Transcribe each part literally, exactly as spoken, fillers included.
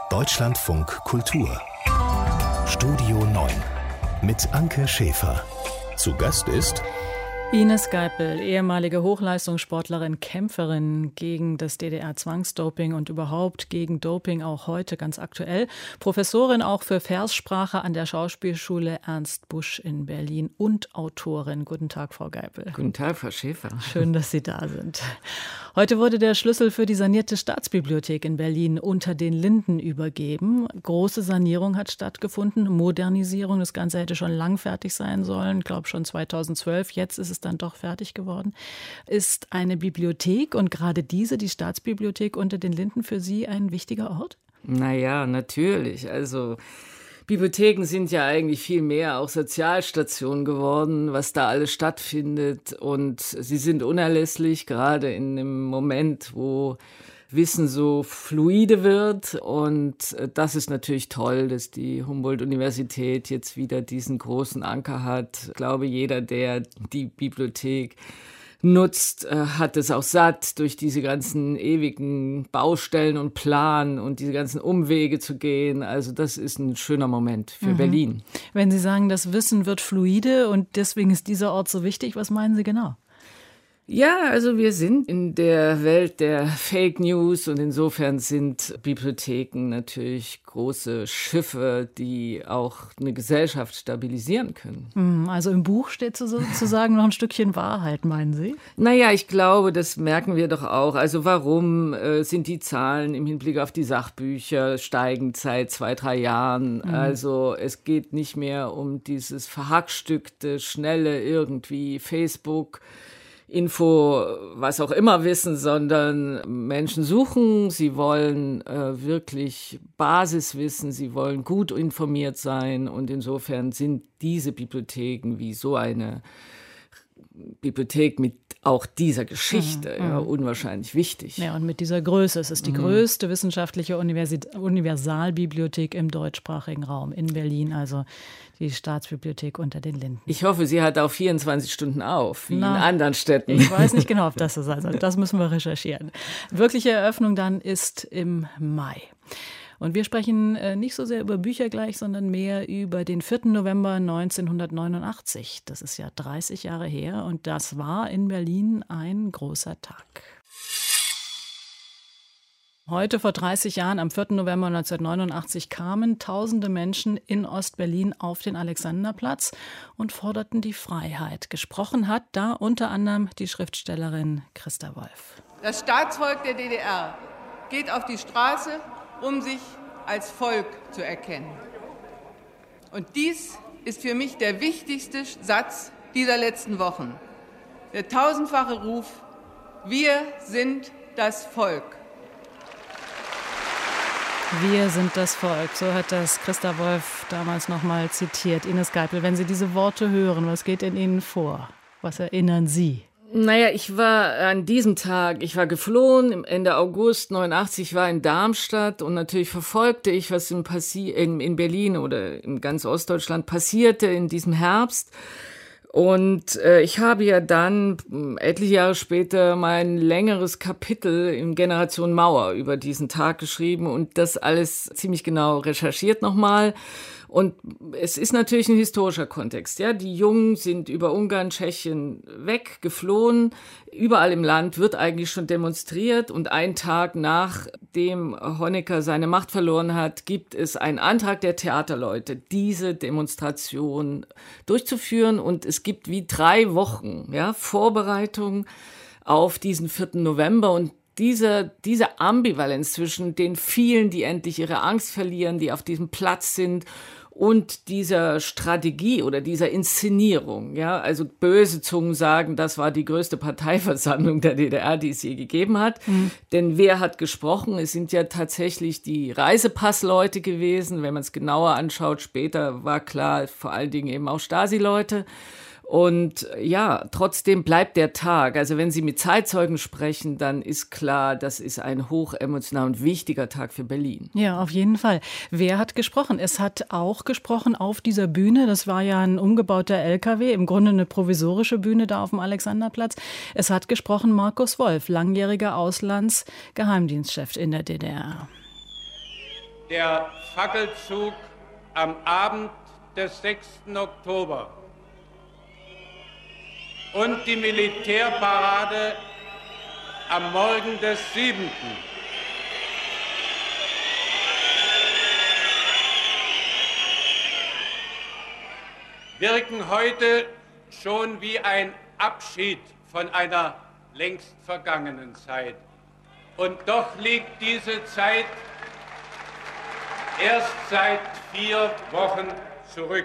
Deutschlandfunk Kultur Studio neun mit Anke Schäfer. Zu Gast ist Ines Geipel, ehemalige Hochleistungssportlerin, Kämpferin gegen das D D R-Zwangsdoping und überhaupt gegen Doping, auch heute ganz aktuell. Professorin auch für Verssprache an der Schauspielschule Ernst Busch in Berlin und Autorin. Guten Tag, Frau Geipel. Guten Tag, Frau Schäfer. Schön, dass Sie da sind. Heute wurde der Schlüssel für die sanierte Staatsbibliothek in Berlin unter den Linden übergeben. Große Sanierung hat stattgefunden, Modernisierung. Das Ganze hätte schon lang fertig sein sollen, ich glaube schon zweitausendzwölf. Jetzt ist es dann doch fertig geworden. Ist eine Bibliothek und gerade diese, die Staatsbibliothek unter den Linden, für Sie ein wichtiger Ort? Naja, natürlich. Also Bibliotheken sind ja eigentlich viel mehr auch Sozialstationen geworden, was da alles stattfindet. Und sie sind unerlässlich, gerade in einem Moment, wo Wissen so fluide wird. Und das ist natürlich toll, dass die Humboldt-Universität jetzt wieder diesen großen Anker hat. Ich glaube, jeder, der die Bibliothek nutzt, hat es auch satt, durch diese ganzen ewigen Baustellen und Plan und diese ganzen Umwege zu gehen. Also das ist ein schöner Moment für mhm. Berlin. Wenn Sie sagen, das Wissen wird fluide und deswegen ist dieser Ort so wichtig, was meinen Sie genau? Ja, also wir sind in der Welt der Fake News und insofern sind Bibliotheken natürlich große Schiffe, die auch eine Gesellschaft stabilisieren können. Also im Buch steht sozusagen noch ein Stückchen Wahrheit, meinen Sie? Naja, ich glaube, das merken wir doch auch. Also warum äh, sind die Zahlen im Hinblick auf die Sachbücher steigend seit zwei, drei Jahren? Mhm. Also es geht nicht mehr um dieses verhackstückte, schnelle irgendwie Facebook, Info, was auch immer wissen, sondern Menschen suchen, sie wollen äh, wirklich Basiswissen, sie wollen gut informiert sein und insofern sind diese Bibliotheken wie so eine Bibliothek mit auch dieser Geschichte mhm. ja, unwahrscheinlich wichtig. Ja, und mit dieser Größe. Es ist die mhm. größte wissenschaftliche Universi- Universalbibliothek im deutschsprachigen Raum in Berlin, also die Staatsbibliothek unter den Linden. Ich hoffe, sie hat auch vierundzwanzig Stunden auf, wie Na, in anderen Städten. Ich weiß nicht genau, ob das so sein soll. Das müssen wir recherchieren. Wirkliche Eröffnung dann ist im Mai. Und wir sprechen äh, nicht so sehr über Bücher gleich, sondern mehr über den vierten November neunzehnhundertneunundachtzig. Das ist ja dreißig Jahre her und das war in Berlin ein großer Tag. Heute vor dreißig Jahren, am vierten November neunzehnhundertneunundachtzig, kamen tausende Menschen in Ostberlin auf den Alexanderplatz und forderten die Freiheit. Gesprochen hat da unter anderem die Schriftstellerin Christa Wolf. Das Staatsvolk der D D R geht auf die Straße, um sich als Volk zu erkennen. Und dies ist für mich der wichtigste Satz dieser letzten Wochen. Der tausendfache Ruf: Wir sind das Volk. Wir sind das Volk, so hat das Christa Wolf damals noch mal zitiert. Ines Geipel, wenn Sie diese Worte hören, was geht in Ihnen vor? Was erinnern Sie? Naja, ich war an diesem Tag, ich war geflohen, Ende August neunundachtzig, war in Darmstadt und natürlich verfolgte ich, was in, Passi- in, in Berlin oder in ganz Ostdeutschland passierte in diesem Herbst. Und äh, ich habe ja dann etliche Jahre später mein längeres Kapitel in Generation Mauer über diesen Tag geschrieben und das alles ziemlich genau recherchiert nochmal. Und es ist natürlich ein historischer Kontext. Ja, die Jungen sind über Ungarn, Tschechien weggeflohen. Überall im Land wird eigentlich schon demonstriert. Und einen Tag nachdem Honecker seine Macht verloren hat, gibt es einen Antrag der Theaterleute, diese Demonstration durchzuführen. Und es gibt wie drei Wochen ja, Vorbereitung auf diesen vierten November. Und Diese, diese Ambivalenz zwischen den vielen, die endlich ihre Angst verlieren, die auf diesem Platz sind, und dieser Strategie oder dieser Inszenierung, ja, also böse Zungen sagen, das war die größte Parteiversammlung der D D R, die es je gegeben hat. Mhm. Denn wer hat gesprochen? Es sind ja tatsächlich die Reisepassleute gewesen. Wenn man es genauer anschaut, später war klar, vor allen Dingen eben auch Stasi-Leute. Und ja, trotzdem bleibt der Tag. Also wenn Sie mit Zeitzeugen sprechen, dann ist klar, das ist ein hochemotionaler und wichtiger Tag für Berlin. Ja, auf jeden Fall. Wer hat gesprochen? Es hat auch gesprochen auf dieser Bühne. Das war ja ein umgebauter L K W, im Grunde eine provisorische Bühne da auf dem Alexanderplatz. Es hat gesprochen Markus Wolf, langjähriger Auslandsgeheimdienstchef in der D D R. der Fackelzug am Abend des sechsten Oktober und die Militärparade am Morgen des siebenten wirken heute schon wie ein Abschied von einer längst vergangenen Zeit. Und doch liegt diese Zeit erst seit vier Wochen zurück.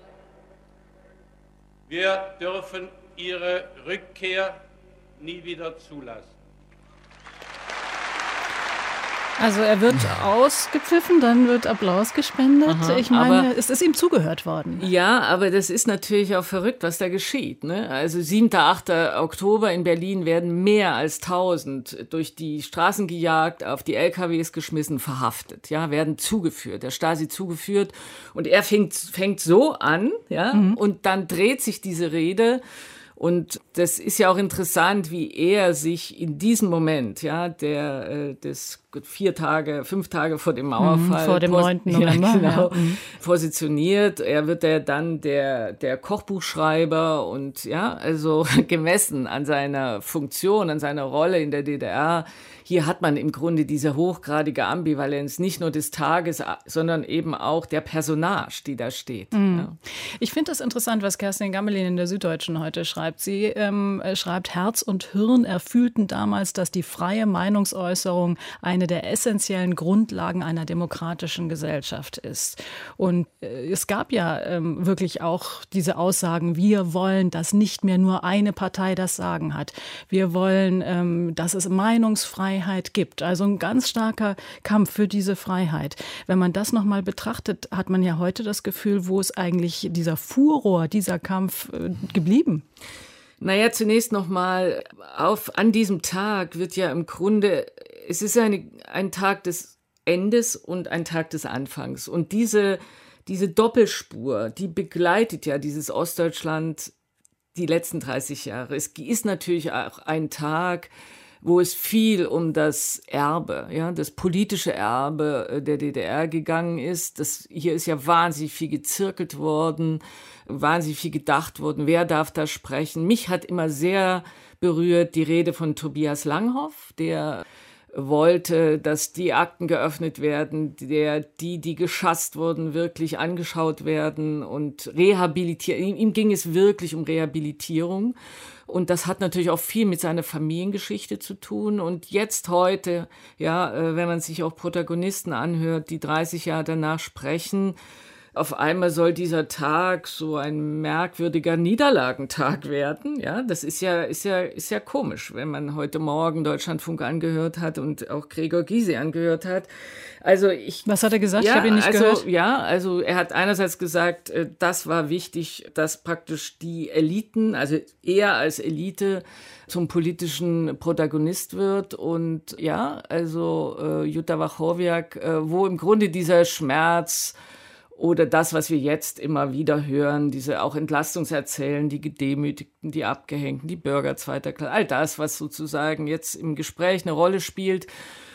Wir dürfen ihre Rückkehr nie wieder zulassen. Also er wird ausgepfiffen, dann wird Applaus gespendet. Aha, ich meine, aber, es ist ihm zugehört worden. Ja, aber das ist natürlich auch verrückt, was da geschieht. Ne? Also siebten, achten Oktober in Berlin werden mehr als tausend durch die Straßen gejagt, auf die L K Ws geschmissen, verhaftet, ja, werden zugeführt, der Stasi zugeführt. Und er fängt, fängt so an, ja, mhm. und dann dreht sich diese Rede. Und das ist ja auch interessant, wie er sich in diesem Moment, ja, der äh, des vier Tage, fünf Tage vor dem Mauerfall, mhm, vor dem neunten November, ja, genau, ja. mhm. positioniert. Er wird ja dann der der Kochbuchschreiber und ja, also gemessen an seiner Funktion, an seiner Rolle in der D D R. Hier hat man im Grunde diese hochgradige Ambivalenz, nicht nur des Tages, sondern eben auch der Personage, die da steht. Mhm. Ja. Ich finde das interessant, was Kerstin Gammelin in der Süddeutschen heute schreibt. Sie ähm, schreibt, Herz und Hirn erfühlten damals, dass die freie Meinungsäußerung eine der essentiellen Grundlagen einer demokratischen Gesellschaft ist. Und äh, es gab ja ähm, wirklich auch diese Aussagen, wir wollen, dass nicht mehr nur eine Partei das Sagen hat. Wir wollen, ähm, dass es Meinungsfreiheit gibt. Also ein ganz starker Kampf für diese Freiheit. Wenn man das nochmal betrachtet, hat man ja heute das Gefühl, wo ist eigentlich dieser Furor, dieser Kampf äh, geblieben? Naja, zunächst nochmal, auf an diesem Tag wird ja im Grunde, es ist eine, ein Tag des Endes und ein Tag des Anfangs. Und diese, diese Doppelspur, die begleitet ja dieses Ostdeutschland die letzten dreißig Jahre. Es ist natürlich auch ein Tag, wo es viel um das Erbe, ja, das politische Erbe der D D R gegangen ist. Das, hier ist ja wahnsinnig viel gezirkelt worden, wahnsinnig viel gedacht worden. Wer darf da sprechen? Mich hat immer sehr berührt die Rede von Tobias Langhoff, der wollte, dass die Akten geöffnet werden, der, die, die geschasst wurden, wirklich angeschaut werden und rehabilitiert. Ihm, ihm ging es wirklich um Rehabilitierung. Und das hat natürlich auch viel mit seiner Familiengeschichte zu tun. Und jetzt heute, ja, wenn man sich auch Protagonisten anhört, die dreißig Jahre danach sprechen, auf einmal soll dieser Tag so ein merkwürdiger Niederlagentag werden. Ja, das ist ja, ist ja, ist ja komisch, wenn man heute Morgen Deutschlandfunk angehört hat und auch Gregor Gysi angehört hat. Also ich. Was hat er gesagt? Ja, ich habe ihn nicht also, gehört. Ja, also er hat einerseits gesagt, das war wichtig, dass praktisch die Eliten, also er als Elite zum politischen Protagonist wird. Und ja, also äh, Jutta Wachowiak, äh, wo im Grunde dieser Schmerz oder das, was wir jetzt immer wieder hören, diese auch Entlastungserzählen, die Gedemütigten, die Abgehängten, die Bürger zweiter Klasse, all das, was sozusagen jetzt im Gespräch eine Rolle spielt.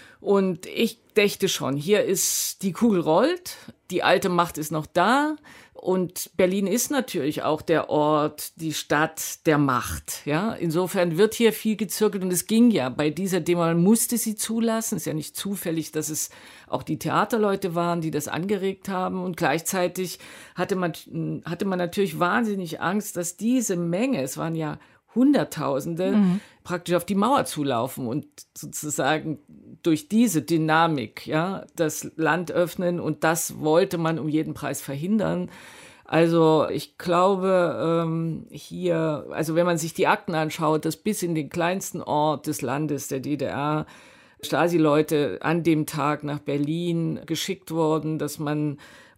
Und ich dächte schon, hier ist, die Kugel rollt, die alte Macht ist noch da. Und Berlin ist natürlich auch der Ort, die Stadt der Macht. Ja, insofern wird hier viel gezirkelt und es ging ja bei dieser Demo, man musste sie zulassen. Es ist ja nicht zufällig, dass es auch die Theaterleute waren, die das angeregt haben. Und gleichzeitig hatte man, hatte man natürlich wahnsinnig Angst, dass diese Menge, es waren ja Hunderttausende, mhm. praktisch auf die Mauer zulaufen und sozusagen durch diese Dynamik, ja, das Land öffnen, und das wollte man um jeden Preis verhindern. Also ich glaube, ähm, hier, also wenn man sich die Akten anschaut, dass bis in den kleinsten Ort des Landes, der D D R, Stasi-Leute an dem Tag nach Berlin geschickt wurden, dass man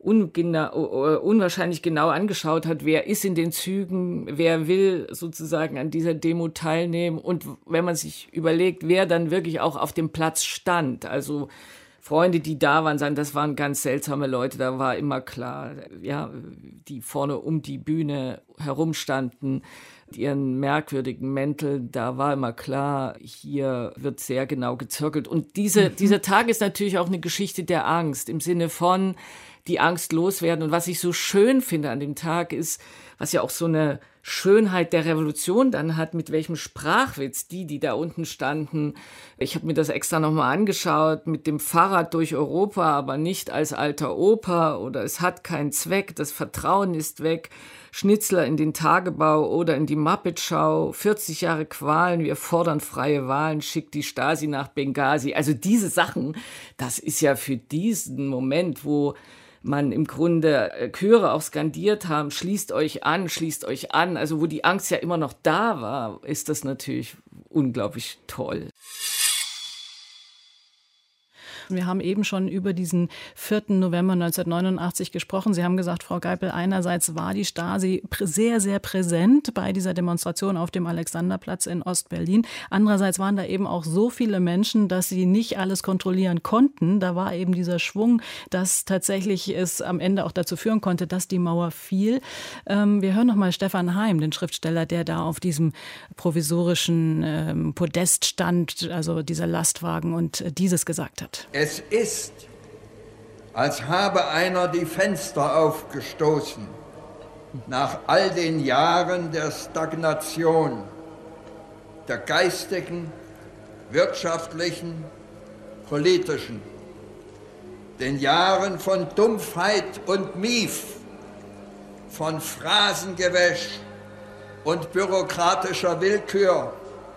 Ungenau, unwahrscheinlich genau angeschaut hat, wer ist in den Zügen, wer will sozusagen an dieser Demo teilnehmen, und wenn man sich überlegt, wer dann wirklich auch auf dem Platz stand, also Freunde, die da waren, sagen, das waren ganz seltsame Leute, da war immer klar, ja, die vorne um die Bühne herumstanden, ihren merkwürdigen Mäntel, da war immer klar, hier wird sehr genau gezirkelt. Und diese, mhm. dieser Tag ist natürlich auch eine Geschichte der Angst, im Sinne von die Angst loswerden. Und was ich so schön finde an dem Tag ist, was ja auch so eine Schönheit der Revolution dann hat, mit welchem Sprachwitz die, die da unten standen. Ich habe mir das extra nochmal angeschaut, mit dem Fahrrad durch Europa, aber nicht als alter Opa oder es hat keinen Zweck, das Vertrauen ist weg. Schnitzler in den Tagebau oder in die Muppet-Show, vierzig Jahre Qualen, wir fordern freie Wahlen, schickt die Stasi nach Benghazi. Also diese Sachen, das ist ja für diesen Moment, wo man im Grunde Chöre auch skandiert haben, schließt euch an, schließt euch an. Also wo die Angst ja immer noch da war, ist das natürlich unglaublich toll. Wir haben eben schon über diesen vierten November neunzehnhundertneunundachtzig gesprochen. Sie haben gesagt, Frau Geipel, einerseits war die Stasi sehr, sehr präsent bei dieser Demonstration auf dem Alexanderplatz in Ostberlin. Andererseits waren da eben auch so viele Menschen, dass sie nicht alles kontrollieren konnten. Da war eben dieser Schwung, dass tatsächlich es am Ende auch dazu führen konnte, dass die Mauer fiel. Ähm, wir hören noch mal Stefan Heym, den Schriftsteller, der da auf diesem provisorischen ähm, Podest stand, also dieser Lastwagen, und äh, dieses gesagt hat. Es ist, als habe einer die Fenster aufgestoßen, nach all den Jahren der Stagnation, der geistigen, wirtschaftlichen, politischen, den Jahren von Dumpfheit und Mief, von Phrasengewäsch und bürokratischer Willkür,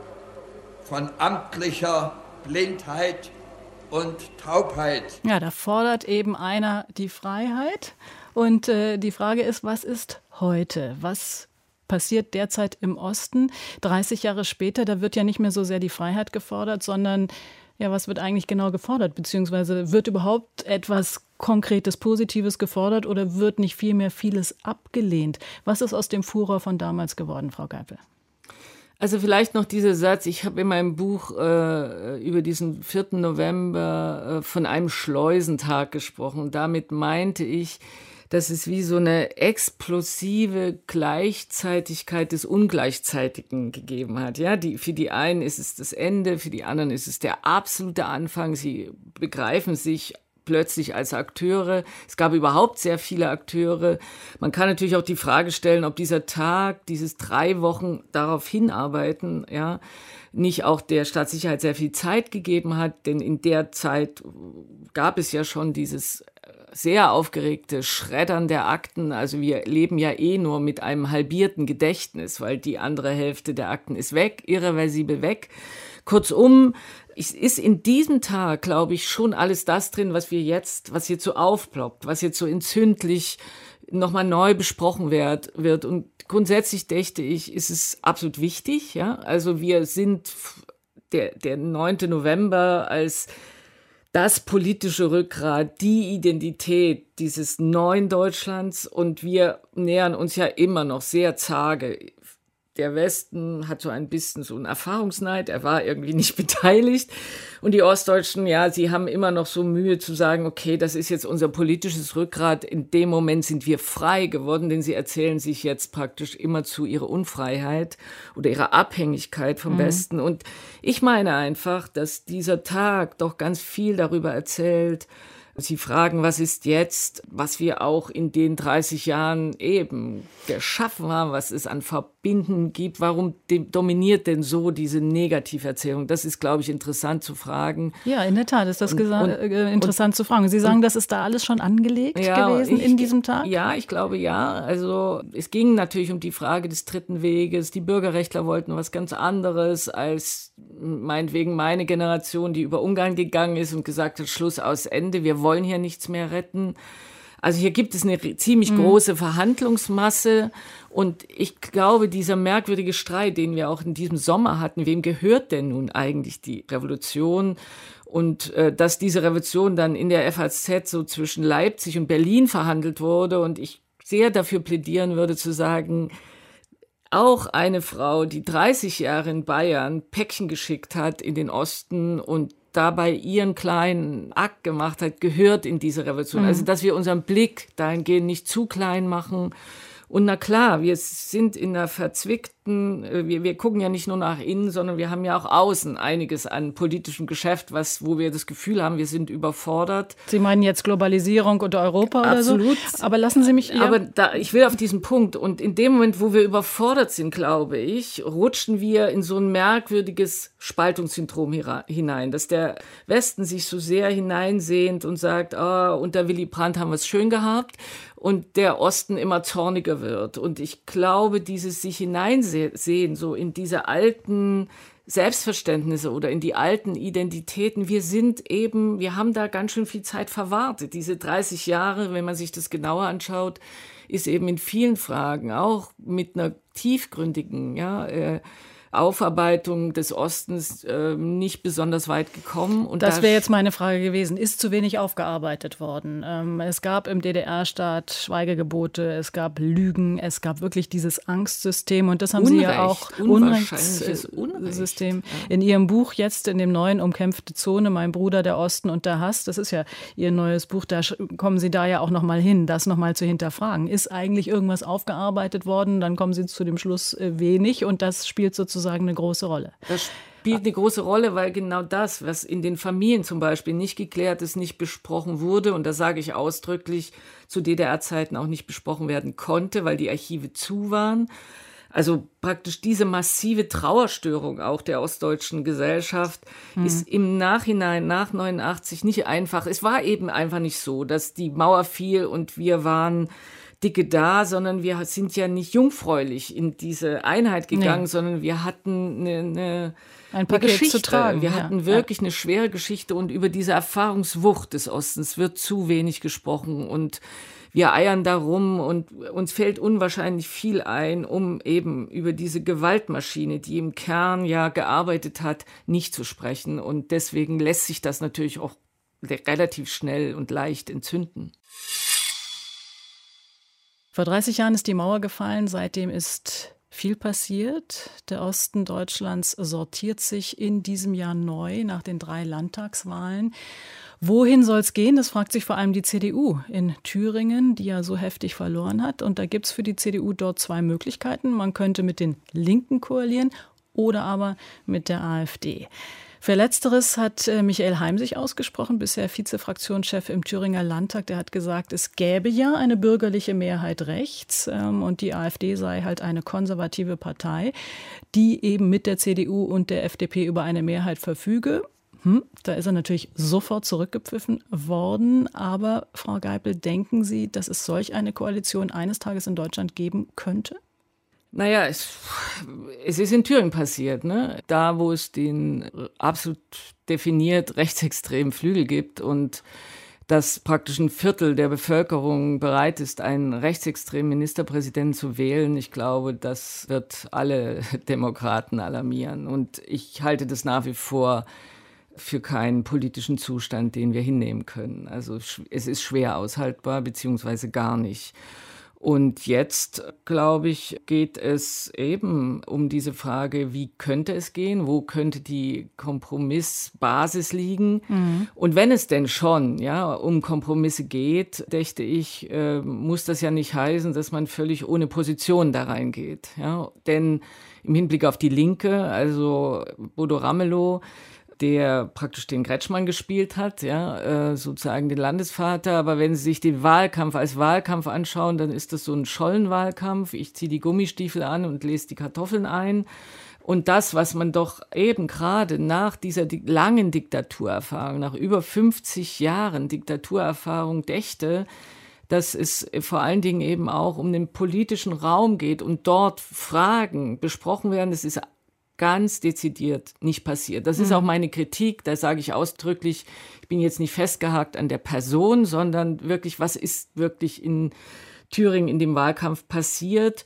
von amtlicher Blindheit und Taubheit. Ja, da fordert eben einer die Freiheit. Und äh, die Frage ist, was ist heute? Was passiert derzeit im Osten? dreißig Jahre später, da wird ja nicht mehr so sehr die Freiheit gefordert, sondern ja, was wird eigentlich genau gefordert? Beziehungsweise wird überhaupt etwas Konkretes, Positives gefordert oder wird nicht vielmehr vieles abgelehnt? Was ist aus dem Furor von damals geworden, Frau Geipel? Also vielleicht noch dieser Satz, ich habe in meinem Buch äh, über diesen vierten November äh, von einem Schleusentag gesprochen. Damit meinte ich, dass es wie so eine explosive Gleichzeitigkeit des Ungleichzeitigen gegeben hat. Ja, die, für die einen ist es das Ende, für die anderen ist es der absolute Anfang. Sie begreifen sich plötzlich als Akteure. Es gab überhaupt sehr viele Akteure. Man kann natürlich auch die Frage stellen, ob dieser Tag, dieses drei Wochen darauf hinarbeiten, ja, nicht auch der Staatssicherheit sehr viel Zeit gegeben hat, denn in der Zeit gab es ja schon dieses sehr aufgeregte Schreddern der Akten. Also wir leben ja eh nur mit einem halbierten Gedächtnis, weil die andere Hälfte der Akten ist weg, irreversibel weg. Kurzum, es ist in diesem Tag, glaube ich, schon alles das drin, was wir jetzt, was jetzt so aufploppt, was jetzt so entzündlich nochmal neu besprochen wird, wird. Und grundsätzlich dächte ich, ist es absolut wichtig, ja. Also wir sind der, der neunte November als das politische Rückgrat, die Identität dieses neuen Deutschlands, und wir nähern uns ja immer noch sehr zage. Der Westen hat so ein bisschen so einen Erfahrungsneid, er war irgendwie nicht beteiligt. Und die Ostdeutschen, ja, sie haben immer noch so Mühe zu sagen, okay, das ist jetzt unser politisches Rückgrat. In dem Moment sind wir frei geworden, denn sie erzählen sich jetzt praktisch immer zu ihrer Unfreiheit oder ihrer Abhängigkeit vom mhm. Westen. Und ich meine einfach, dass dieser Tag doch ganz viel darüber erzählt. Sie fragen, was ist jetzt, was wir auch in den dreißig Jahren eben geschaffen haben, was es an Verbinden gibt. Warum dominiert denn so diese Negativerzählung? Das ist, glaube ich, interessant zu fragen. Ja, in der Tat ist das und, und, äh, interessant und, zu fragen. Sie sagen, und, das ist da alles schon angelegt ja, gewesen ich, in diesem Tag? Ja, ich glaube ja. Also es ging natürlich um die Frage des dritten Weges. Die Bürgerrechtler wollten was ganz anderes als meinetwegen meine Generation, die über Ungarn gegangen ist und gesagt hat, Schluss, aus, Ende, wir wollen hier nichts mehr retten. Also hier gibt es eine ziemlich mhm. große Verhandlungsmasse, und ich glaube, dieser merkwürdige Streit, den wir auch in diesem Sommer hatten, wem gehört denn nun eigentlich die Revolution? Und äh, dass diese Revolution dann in der F A Z so zwischen Leipzig und Berlin verhandelt wurde, und ich sehr dafür plädieren würde zu sagen, auch eine Frau, die dreißig Jahre in Bayern Päckchen geschickt hat in den Osten und dabei ihren kleinen Akt gemacht hat, gehört in diese Revolution. Mhm. Also, dass wir unseren Blick dahingehend nicht zu klein machen Und na klar, wir sind in einer verzwickten, wir, wir gucken ja nicht nur nach innen, sondern wir haben ja auch außen einiges an politischem Geschäft, was, wo wir das Gefühl haben, wir sind überfordert. Sie meinen jetzt Globalisierung und Europa oder Absolut. so? Aber lassen Sie mich... Ja. Aber da, ich will auf diesen Punkt. Und in dem Moment, wo wir überfordert sind, glaube ich, rutschen wir in so ein merkwürdiges Spaltungssyndrom hinein, dass der Westen sich so sehr hineinsehnt und sagt, oh, unter Willy Brandt haben wir es schön gehabt, und der Osten immer zorniger wird. Und ich glaube, dieses sich hineinsehen, so in diese alten Selbstverständnisse oder in die alten Identitäten, wir sind eben, wir haben da ganz schön viel Zeit verwartet. Diese dreißig Jahre, wenn man sich das genauer anschaut, ist eben in vielen Fragen, auch mit einer tiefgründigen, ja, äh, Aufarbeitung des Ostens äh, nicht besonders weit gekommen. Und das wäre jetzt meine Frage gewesen. Ist zu wenig aufgearbeitet worden? Ähm, es gab im D D R-Staat Schweigegebote, es gab Lügen, es gab wirklich dieses Angstsystem. Und das haben Unrecht, Sie ja auch, Unrechtssystem. Ja. In Ihrem Buch jetzt, in dem neuen Umkämpfte Zone, Mein Bruder, der Osten und der Hass, das ist ja Ihr neues Buch, da kommen Sie da ja auch nochmal hin, das nochmal zu hinterfragen. Ist eigentlich irgendwas aufgearbeitet worden? Dann kommen Sie zu dem Schluss, äh, wenig, und das spielt sozusagen eine große Rolle. Das spielt eine große Rolle, weil genau das, was in den Familien zum Beispiel nicht geklärt ist, nicht besprochen wurde, und das sage ich ausdrücklich, zu D D R-Zeiten auch nicht besprochen werden konnte, weil die Archive zu waren. Also praktisch diese massive Trauerstörung auch der ostdeutschen Gesellschaft mhm. ist im Nachhinein, nach neunundachtzig, nicht einfach. Es war eben einfach nicht so, dass die Mauer fiel und wir waren dicke da, sondern wir sind ja nicht jungfräulich in diese Einheit gegangen, nee. sondern wir hatten eine, eine, Ein Paket eine Geschichte. Zu tragen. Wir ja. hatten wirklich ja. eine schwere Geschichte, und über diese Erfahrungswucht des Ostens wird zu wenig gesprochen, und wir eiern da rum und uns fällt unwahrscheinlich viel ein, um eben über diese Gewaltmaschine, die im Kern ja gearbeitet hat, nicht zu sprechen. Und deswegen lässt sich das natürlich auch relativ schnell und leicht entzünden. Vor dreißig Jahren ist die Mauer gefallen, seitdem ist viel passiert. Der Osten Deutschlands sortiert sich in diesem Jahr neu nach den drei Landtagswahlen. Wohin soll es gehen? Das fragt sich vor allem die C D U in Thüringen, die ja so heftig verloren hat. Und da gibt es für die C D U dort zwei Möglichkeiten. Man könnte mit den Linken koalieren oder aber mit der AfD. Für Letzteres hat Michael Heim sich ausgesprochen, bisher Vizefraktionschef im Thüringer Landtag. Der hat gesagt, es gäbe ja eine bürgerliche Mehrheit rechts und die AfD sei halt eine konservative Partei, die eben mit der C D U und der F D P über eine Mehrheit verfüge. Hm, da ist er natürlich sofort zurückgepfiffen worden. Aber Frau Geipel, denken Sie, dass es solch eine Koalition eines Tages in Deutschland geben könnte? Naja, es, es ist in Thüringen passiert, ne? Da, wo es den absolut definiert rechtsextremen Flügel gibt und dass praktisch ein Viertel der Bevölkerung bereit ist, einen rechtsextremen Ministerpräsidenten zu wählen. Ich glaube, das wird alle Demokraten alarmieren. Und ich halte das nach wie vor für keinen politischen Zustand, den wir hinnehmen können. Also es ist schwer aushaltbar, beziehungsweise gar nicht. Und jetzt, glaube ich, geht es eben um diese Frage, wie könnte es gehen, wo könnte die Kompromissbasis liegen? Mhm. Und wenn es denn schon ja, um Kompromisse geht, dächte ich, äh, muss das ja nicht heißen, dass man völlig ohne Position da reingeht. Ja? Denn im Hinblick auf die Linke, also Bodo Ramelow, der praktisch den Kretschmann gespielt hat, ja, äh, sozusagen den Landesvater. Aber wenn Sie sich den Wahlkampf als Wahlkampf anschauen, dann ist das so ein Schollenwahlkampf. Ich ziehe die Gummistiefel an und lese die Kartoffeln ein. Und das, was man doch eben gerade nach dieser di- langen Diktaturerfahrung, nach über fünfzig Jahren Diktaturerfahrung dächte, dass es vor allen Dingen eben auch um den politischen Raum geht und dort Fragen besprochen werden. Das ist ganz dezidiert nicht passiert. Das ist auch meine Kritik, da sage ich ausdrücklich, ich bin jetzt nicht festgehakt an der Person, sondern wirklich, was ist wirklich in Thüringen in dem Wahlkampf passiert.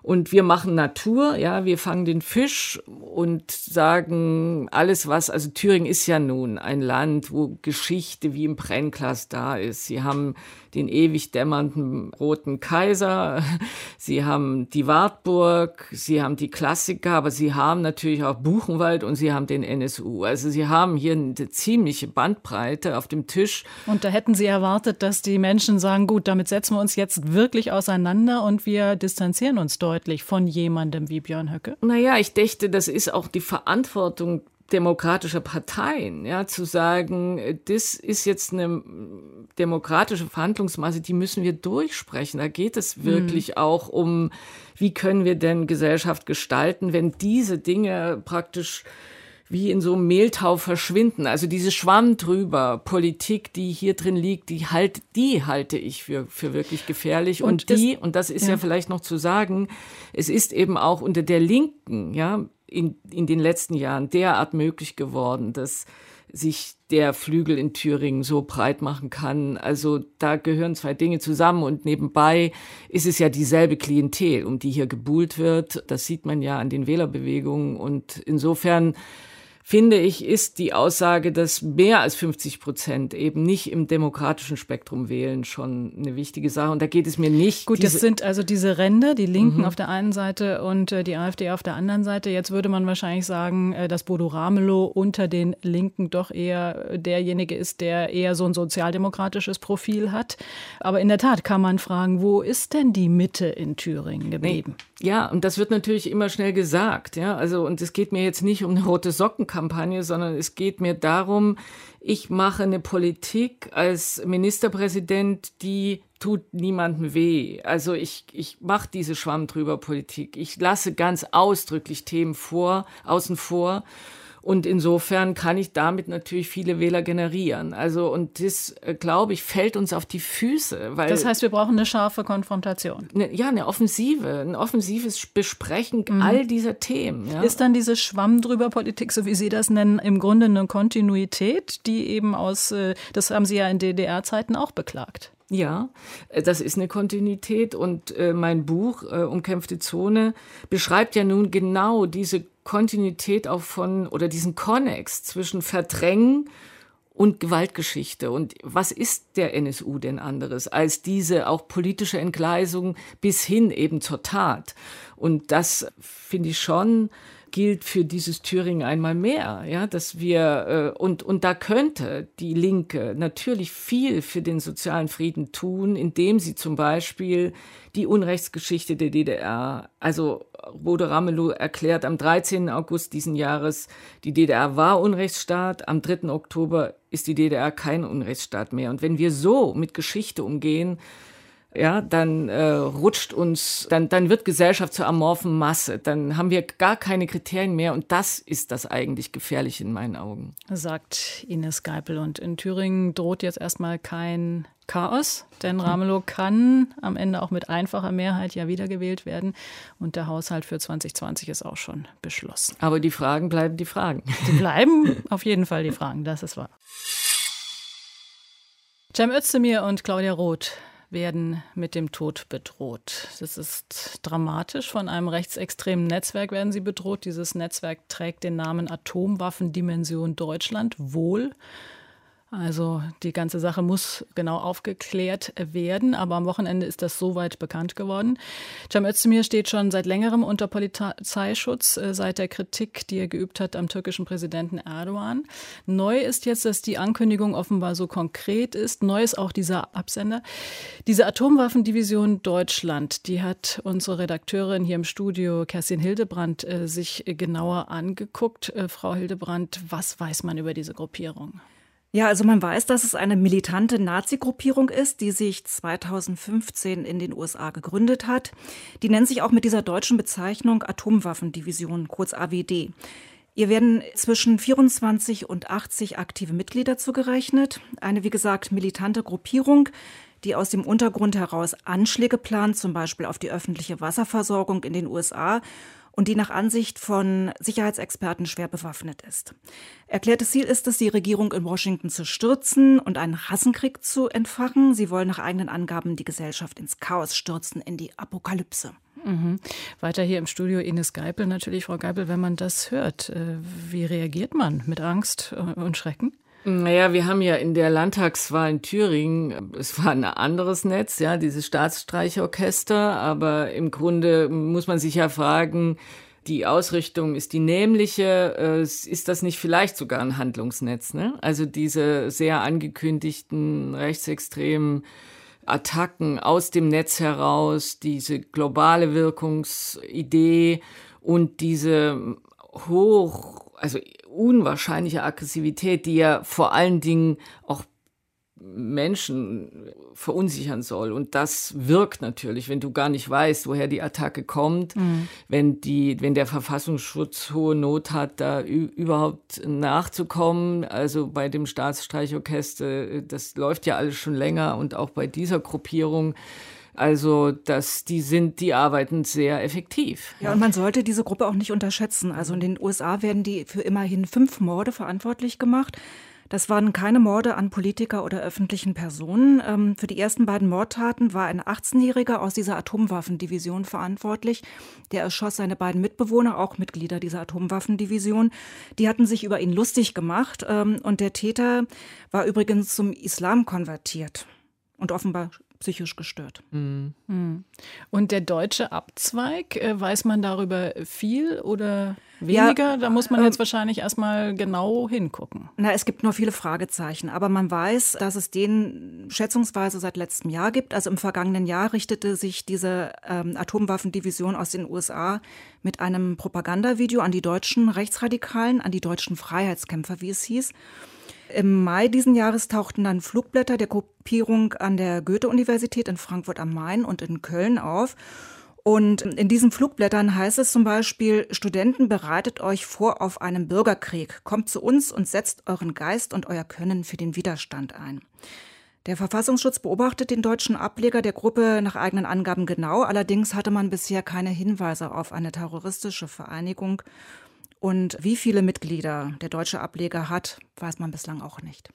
Und wir machen Natur, ja, wir fangen den Fisch und sagen alles was, also Thüringen ist ja nun ein Land, wo Geschichte wie im Brennglas da ist. Sie haben den ewig dämmernden Roten Kaiser, sie haben die Wartburg, sie haben die Klassiker, aber sie haben natürlich auch Buchenwald und sie haben den N S U. Also sie haben hier eine ziemliche Bandbreite auf dem Tisch. Und da hätten Sie erwartet, dass die Menschen sagen, gut, damit setzen wir uns jetzt wirklich auseinander und wir distanzieren uns deutlich von jemandem wie Björn Höcke? Naja, ich dächte, das ist auch die Verantwortung demokratischer Parteien, ja, zu sagen, das ist jetzt eine demokratische Verhandlungsmasse, die müssen wir durchsprechen. Da geht es wirklich mhm. auch um, wie können wir denn Gesellschaft gestalten, wenn diese Dinge praktisch wie in so einem Mehltau verschwinden. Also diese Schwamm drüber Politik, die hier drin liegt, die halt, die halte ich für, für wirklich gefährlich. Und, und das, die, und das ist ja. ja vielleicht noch zu sagen, es ist eben auch unter der Linken, ja, in, in den letzten Jahren derart möglich geworden, dass sich der Flügel in Thüringen so breit machen kann. Also da gehören zwei Dinge zusammen und nebenbei ist es ja dieselbe Klientel, um die hier gebuhlt wird. Das sieht man ja an den Wählerbewegungen und insofern finde ich, ist die Aussage, dass mehr als fünfzig Prozent eben nicht im demokratischen Spektrum wählen, schon eine wichtige Sache. Und da geht es mir nicht. Gut, das sind also diese Ränder, die Linken mhm. auf der einen Seite und äh, die AfD auf der anderen Seite. Jetzt würde man wahrscheinlich sagen, äh, dass Bodo Ramelow unter den Linken doch eher derjenige ist, der eher so ein sozialdemokratisches Profil hat. Aber in der Tat kann man fragen, wo ist denn die Mitte in Thüringen geblieben? Nee. Ja, und das wird natürlich immer schnell gesagt. Ja, also, und es geht mir jetzt nicht um eine rote Sockenkampagne, sondern es geht mir darum, ich mache eine Politik als Ministerpräsident, die tut niemandem weh. Also ich, ich mache diese Schwamm drüber Politik. Ich lasse ganz ausdrücklich Themen vor, außen vor. Und insofern kann ich damit natürlich viele Wähler generieren. Also, und das, glaube ich, fällt uns auf die Füße. Weil das heißt, wir brauchen eine scharfe Konfrontation. Ne, ja, eine Offensive, ein offensives Besprechen mhm. all dieser Themen. Ja. Ist dann diese Schwamm drüber Politik, so wie Sie das nennen, im Grunde eine Kontinuität, die eben aus, das haben Sie ja in D D R-Zeiten auch beklagt. Ja, das ist eine Kontinuität und äh, mein Buch äh, Umkämpfte Zone beschreibt ja nun genau diese Kontinuität auch von oder diesen Konnex zwischen Verdrängen und Gewaltgeschichte. Und was ist der N S U denn anderes als diese auch politische Entgleisung bis hin eben zur Tat? Und das finde ich schon gilt für dieses Thüringen einmal mehr, ja, dass wir, äh, und, und da könnte die Linke natürlich viel für den sozialen Frieden tun, indem sie zum Beispiel die Unrechtsgeschichte der D D R, also Bodo Ramelow erklärt am dreizehnten August diesen Jahres, die D D R war Unrechtsstaat, am dritten Oktober ist die D D R kein Unrechtsstaat mehr. Und wenn wir so mit Geschichte umgehen, ja, dann äh, rutscht uns, dann, dann wird Gesellschaft zur amorphen Masse. Dann haben wir gar keine Kriterien mehr und das ist das eigentlich Gefährliche in meinen Augen. Sagt Ines Geipel. Und in Thüringen droht jetzt erstmal kein Chaos, denn Ramelow kann am Ende auch mit einfacher Mehrheit ja wiedergewählt werden und der Haushalt für zwanzig zwanzig ist auch schon beschlossen. Aber die Fragen bleiben die Fragen. Die bleiben auf jeden Fall die Fragen, das ist wahr. Cem Özdemir und Claudia Roth werden mit dem Tod bedroht. Das ist dramatisch. Von einem rechtsextremen Netzwerk werden sie bedroht. Dieses Netzwerk trägt den Namen Atomwaffendimension Deutschland wohl. Also die ganze Sache muss genau aufgeklärt werden, aber am Wochenende ist das soweit bekannt geworden. Cem Özdemir steht schon seit längerem unter Polizeischutz, seit der Kritik, die er geübt hat am türkischen Präsidenten Erdogan. Neu ist jetzt, dass die Ankündigung offenbar so konkret ist. Neu ist auch dieser Absender. Diese Atomwaffendivision Deutschland, die hat unsere Redakteurin hier im Studio, Kerstin Hildebrandt, sich genauer angeguckt. Frau Hildebrandt, was weiß man über diese Gruppierung? Ja, also man weiß, dass es eine militante Nazi-Gruppierung ist, die sich zweitausendfünfzehn in den U S A gegründet hat. Die nennt sich auch mit dieser deutschen Bezeichnung Atomwaffendivision, kurz A W D. Ihr werden zwischen vierundzwanzig und achtzig aktive Mitglieder zugerechnet. Eine, wie gesagt, militante Gruppierung, die aus dem Untergrund heraus Anschläge plant, zum Beispiel auf die öffentliche Wasserversorgung in den U S A, und die nach Ansicht von Sicherheitsexperten schwer bewaffnet ist. Erklärtes Ziel ist es, die Regierung in Washington zu stürzen und einen Rassenkrieg zu entfachen. Sie wollen nach eigenen Angaben die Gesellschaft ins Chaos stürzen, in die Apokalypse. Mhm. Weiter hier im Studio Ines Geipel natürlich. Frau Geipel, wenn man das hört, wie reagiert man? Mit Angst und Schrecken? Naja, wir haben ja in der Landtagswahl in Thüringen, es war ein anderes Netz, ja, dieses Staatsstreichorchester, aber im Grunde muss man sich ja fragen, die Ausrichtung ist die nämliche, ist das nicht vielleicht sogar ein Handlungsnetz, ne? Also diese sehr angekündigten rechtsextremen Attacken aus dem Netz heraus, diese globale Wirkungsidee und diese hoch, also unwahrscheinliche Aggressivität, die ja vor allen Dingen auch Menschen verunsichern soll. Und das wirkt natürlich, wenn du gar nicht weißt, woher die Attacke kommt, mhm. wenn die, wenn der Verfassungsschutz hohe Not hat, da ü- überhaupt nachzukommen. Also bei dem Staatsstreichorchester, das läuft ja alles schon länger und auch bei dieser Gruppierung. Also, dass die sind, die arbeiten sehr effektiv. Ja, und man sollte diese Gruppe auch nicht unterschätzen. Also in den U S A werden die für immerhin fünf Morde verantwortlich gemacht. Das waren keine Morde an Politiker oder öffentlichen Personen. Ähm, für die ersten beiden Mordtaten war ein achtzehnjähriger aus dieser Atomwaffendivision verantwortlich. Der erschoss seine beiden Mitbewohner, auch Mitglieder dieser Atomwaffendivision. Die hatten sich über ihn lustig gemacht. Ähm, und der Täter war übrigens zum Islam konvertiert und offenbar psychisch gestört. Mhm. Und der deutsche Abzweig, äh, weiß man darüber viel oder weniger? Ja, da muss man jetzt äh, wahrscheinlich erstmal genau hingucken. Na, es gibt nur viele Fragezeichen, aber man weiß, dass es den schätzungsweise seit letztem Jahr gibt. Also im vergangenen Jahr richtete sich diese ähm, Atomwaffendivision aus den U S A mit einem Propagandavideo an die deutschen Rechtsradikalen, an die deutschen Freiheitskämpfer, wie es hieß. Im Mai diesen Jahres tauchten dann Flugblätter der Gruppierung an der Goethe-Universität in Frankfurt am Main und in Köln auf. Und in diesen Flugblättern heißt es zum Beispiel: Studenten, bereitet euch vor auf einen Bürgerkrieg. Kommt zu uns und setzt euren Geist und euer Können für den Widerstand ein. Der Verfassungsschutz beobachtet den deutschen Ableger der Gruppe nach eigenen Angaben genau. Allerdings hatte man bisher keine Hinweise auf eine terroristische Vereinigung. Und wie viele Mitglieder der deutsche Ableger hat, weiß man bislang auch nicht.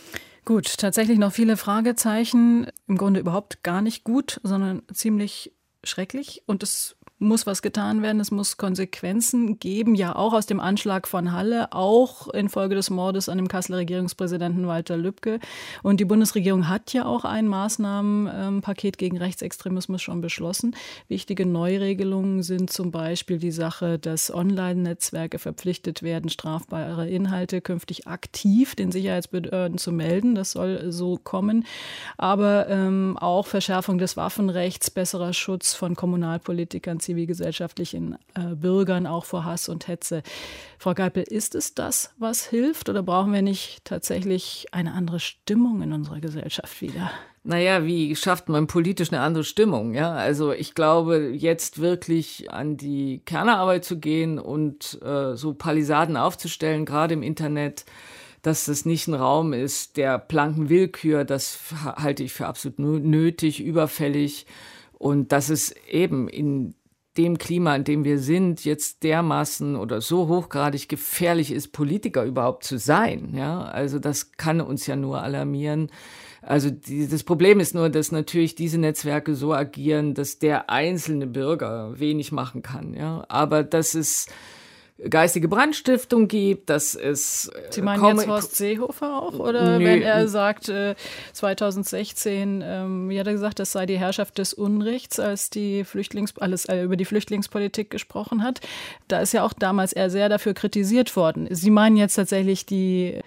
Gut, tatsächlich noch viele Fragezeichen. Im Grunde überhaupt gar nicht gut, sondern ziemlich schrecklich. Und es muss was getan werden, es muss Konsequenzen geben, ja auch aus dem Anschlag von Halle, auch infolge des Mordes an dem Kasseler Regierungspräsidenten Walter Lübcke. Und die Bundesregierung hat ja auch ein Maßnahmenpaket gegen Rechtsextremismus schon beschlossen. Wichtige Neuregelungen sind zum Beispiel die Sache, dass Online-Netzwerke verpflichtet werden, strafbare Inhalte künftig aktiv den Sicherheitsbehörden zu melden. Das soll so kommen. Aber ähm, auch Verschärfung des Waffenrechts, besserer Schutz von Kommunalpolitikern, zivilgesellschaftlichen äh, Bürgern auch vor Hass und Hetze. Frau Geipel, ist es das, was hilft, oder brauchen wir nicht tatsächlich eine andere Stimmung in unserer Gesellschaft wieder? Naja, wie schafft man politisch eine andere Stimmung? Ja, also ich glaube, jetzt wirklich an die Kernarbeit zu gehen und äh, so Palisaden aufzustellen, gerade im Internet, dass das nicht ein Raum ist der blanken Willkür, das halte ich für absolut nötig, überfällig. Und dass es eben in dem Klima, in dem wir sind, jetzt dermaßen oder so hochgradig gefährlich ist, Politiker überhaupt zu sein. Ja, also das kann uns ja nur alarmieren. Also die, das Problem ist nur, dass natürlich diese Netzwerke so agieren, dass der einzelne Bürger wenig machen kann. Ja, aber dass es geistige Brandstiftung gibt, dass es... Sie meinen kaum jetzt Horst Seehofer auch? Oder nö, wenn er sagt, äh, zweitausendsechzehn, ähm, wie hat er gesagt, das sei die Herrschaft des Unrechts, als die Flüchtlings, alles äh, über die Flüchtlingspolitik gesprochen hat. Da ist ja auch damals er sehr dafür kritisiert worden. Sie meinen jetzt tatsächlich die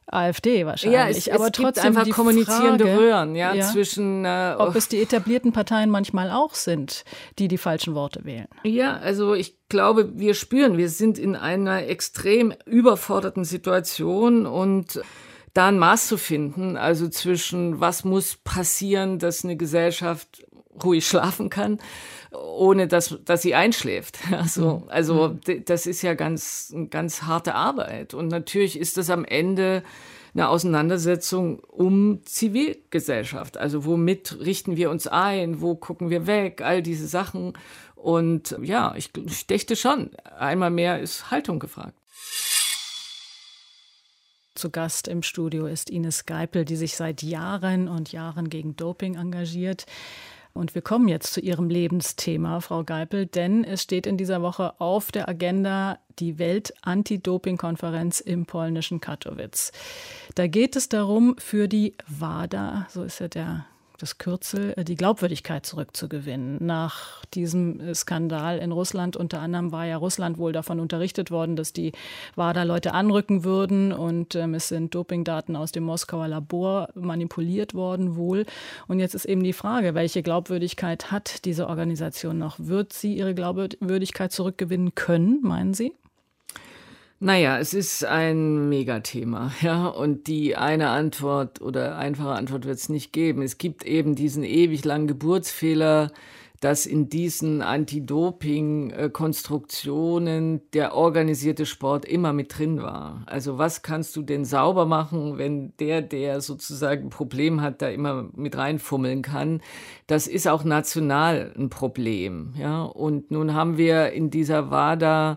AfD wahrscheinlich. Ja, es, aber es trotzdem gibt einfach die kommunizierende Frage, Röhren, ja, ja, zwischen... Äh, ob es die etablierten Parteien manchmal auch sind, die die falschen Worte wählen. Ja, also ich glaube, wir spüren, wir sind in einer extrem überforderten Situation und da ein Maß zu finden, also zwischen was muss passieren, dass eine Gesellschaft ruhig schlafen kann, ohne dass, dass sie einschläft. Also, also das ist ja ganz, ganz harte Arbeit. Und natürlich ist das am Ende eine Auseinandersetzung um Zivilgesellschaft. Also womit richten wir uns ein, wo gucken wir weg, all diese Sachen. Und ja, ich, ich dächte schon, einmal mehr ist Haltung gefragt. Zu Gast im Studio ist Ines Geipel, die sich seit Jahren und Jahren gegen Doping engagiert. Und wir kommen jetzt zu Ihrem Lebensthema, Frau Geipel, denn es steht in dieser Woche auf der Agenda die Welt-Anti-Doping-Konferenz im polnischen Katowice. Da geht es darum, für die WADA, so ist ja der das Kürzel, die Glaubwürdigkeit zurückzugewinnen. Nach diesem Skandal in Russland unter anderem war ja Russland wohl davon unterrichtet worden, dass die WADA-Leute anrücken würden und ähm, es sind Dopingdaten aus dem Moskauer Labor manipuliert worden wohl. Und jetzt ist eben die Frage, welche Glaubwürdigkeit hat diese Organisation noch? Wird sie ihre Glaubwürdigkeit zurückgewinnen können, meinen Sie? Naja, es ist ein Megathema, ja, und die eine Antwort oder einfache Antwort wird es nicht geben. Es gibt eben diesen ewig langen Geburtsfehler, dass in diesen Anti-Doping-Konstruktionen der organisierte Sport immer mit drin war. Also was kannst du denn sauber machen, wenn der, der sozusagen ein Problem hat, da immer mit reinfummeln kann? Das ist auch national ein Problem, ja. Und nun haben wir in dieser WADA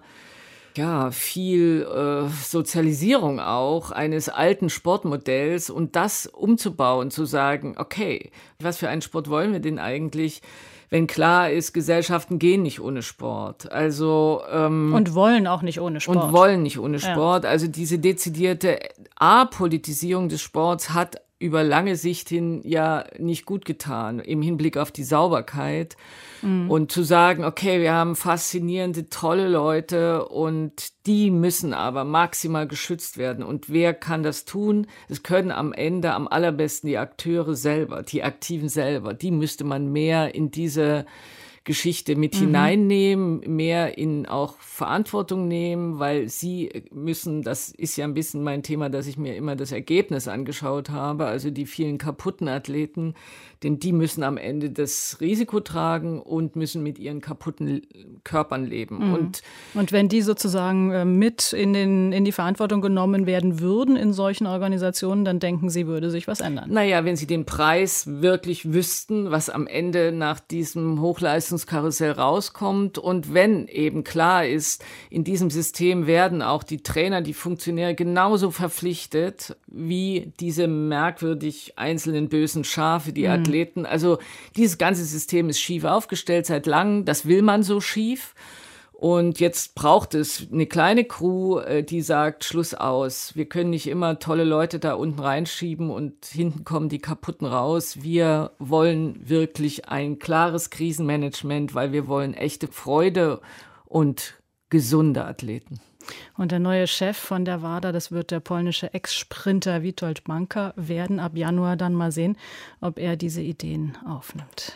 ja, viel äh, Sozialisierung auch eines alten Sportmodells und das umzubauen, zu sagen, okay, was für einen Sport wollen wir denn eigentlich, wenn klar ist, Gesellschaften gehen nicht ohne Sport. Also ähm, und wollen auch nicht ohne Sport. Und wollen nicht ohne Sport. Ja. Also diese dezidierte Apolitisierung des Sports hat über lange Sicht hin ja nicht gut getan, im Hinblick auf die Sauberkeit. Mhm. Und zu sagen, okay, wir haben faszinierende, tolle Leute und die müssen aber maximal geschützt werden. Und wer kann das tun? Es können am Ende am allerbesten die Akteure selber, die Aktiven selber. Die müsste man mehr in diese Geschichte mit mhm. hineinnehmen, mehr in auch Verantwortung nehmen, weil sie müssen, das ist ja ein bisschen mein Thema, dass ich mir immer das Ergebnis angeschaut habe, also die vielen kaputten Athleten, denn die müssen am Ende das Risiko tragen und müssen mit ihren kaputten Körpern leben. Mhm. Und, und wenn die sozusagen mit in, den, in die Verantwortung genommen werden würden in solchen Organisationen, dann denken Sie, würde sich was ändern? Naja, wenn sie den Preis wirklich wüssten, was am Ende nach diesem Hochleistungskarussell rauskommt und wenn eben klar ist, in diesem System werden auch die Trainer, die Funktionäre genauso verpflichtet wie diese merkwürdig einzelnen bösen Schafe, die mhm. Athleten. Also dieses ganze System ist schief aufgestellt seit langem. Das will man so schief. Und jetzt braucht es eine kleine Crew, die sagt, Schluss aus. Wir können nicht immer tolle Leute da unten reinschieben und hinten kommen die Kaputten raus. Wir wollen wirklich ein klares Krisenmanagement, weil wir wollen echte Freude und gesunde Athleten. Und der neue Chef von der WADA, das wird der polnische Ex-Sprinter Witold Banka werden. Ab Januar dann mal sehen, ob er diese Ideen aufnimmt.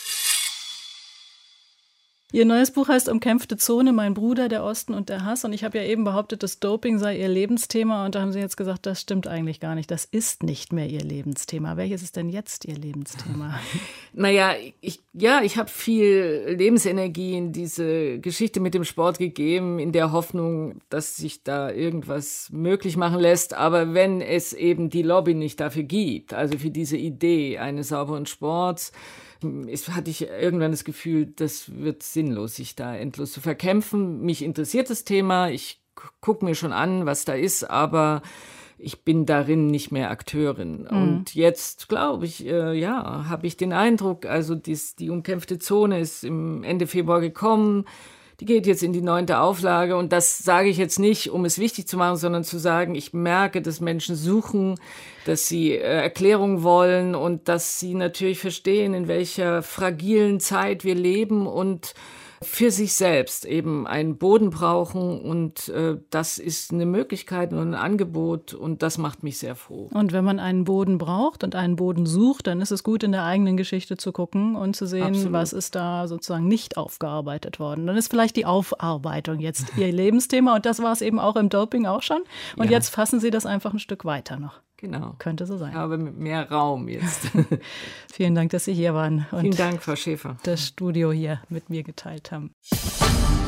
Ihr neues Buch heißt Umkämpfte Zone, mein Bruder, der Osten und der Hass. Und ich habe ja eben behauptet, das Doping sei Ihr Lebensthema. Und da haben Sie jetzt gesagt, das stimmt eigentlich gar nicht. Das ist nicht mehr Ihr Lebensthema. Welches ist denn jetzt Ihr Lebensthema? Naja, ich, ja, ich habe viel Lebensenergie in diese Geschichte mit dem Sport gegeben, in der Hoffnung, dass sich da irgendwas möglich machen lässt. Aber wenn es eben die Lobby nicht dafür gibt, also für diese Idee eines sauberen Sports, ist, hatte ich irgendwann das Gefühl, das wird sinnlos, sich da endlos zu verkämpfen. Mich interessiert das Thema, ich gucke mir schon an, was da ist, aber ich bin darin nicht mehr Akteurin. Mhm. Und jetzt, glaube ich, äh, ja, habe ich den Eindruck, also dies, die umkämpfte Zone ist im Ende Februar gekommen. Die geht jetzt in die neunte Auflage und das sage ich jetzt nicht, um es wichtig zu machen, sondern zu sagen, ich merke, dass Menschen suchen, dass sie äh, Erklärungen wollen und dass sie natürlich verstehen, in welcher fragilen Zeit wir leben und für sich selbst eben einen Boden brauchen und äh, das ist eine Möglichkeit und ein Angebot und das macht mich sehr froh. Und wenn man einen Boden braucht und einen Boden sucht, dann ist es gut, in der eigenen Geschichte zu gucken und zu sehen, Absolut. Was ist da sozusagen nicht aufgearbeitet worden. Dann ist vielleicht die Aufarbeitung jetzt Ihr Lebensthema und das war es eben auch im Doping auch schon. Und ja. Jetzt fassen Sie das einfach ein Stück weiter noch. Genau. Könnte so sein. Aber mit mehr Raum jetzt. Vielen Dank, dass Sie hier waren. Und Vielen Dank, Frau Schäfer. Das Studio hier mit mir geteilt haben.